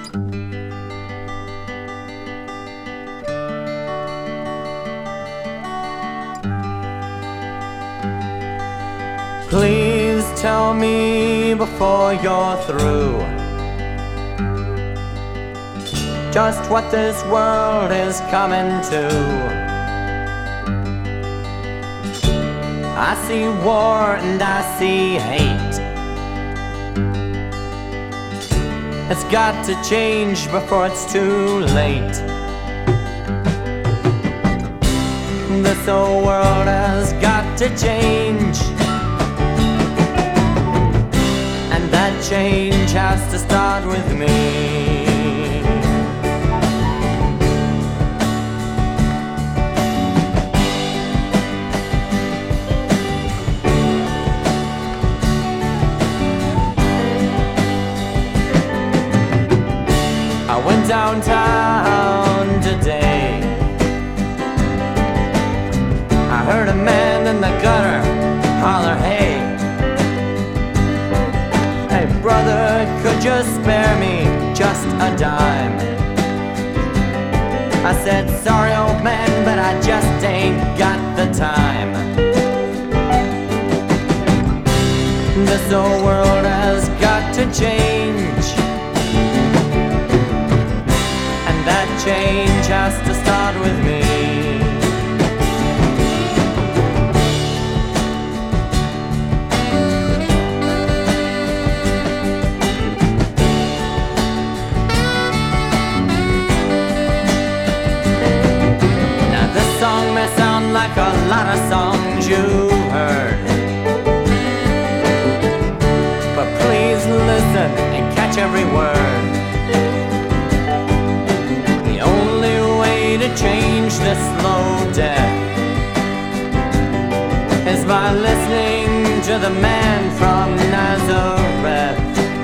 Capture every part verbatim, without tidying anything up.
Please tell me before you're through just what this world is coming to. I see war and I see hate. It's got to change before it's too late. This whole world has got to change, and that change has to start with me. I went downtown today. I heard a man in the gutter holler, hey. Hey brother, could you spare me just a dime? I said, sorry old man, but I just ain't got the time. This old world has got to change, and that change has to start with me. Song may sound like a lot of songs you've heard, but please listen and catch every word. The only way to change this slow death is by listening to the man from Nazareth.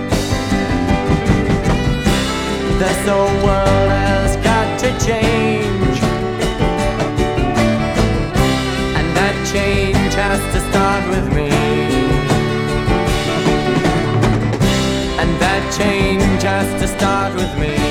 This old world has got to change, change has to start with me, and that change has to start with me.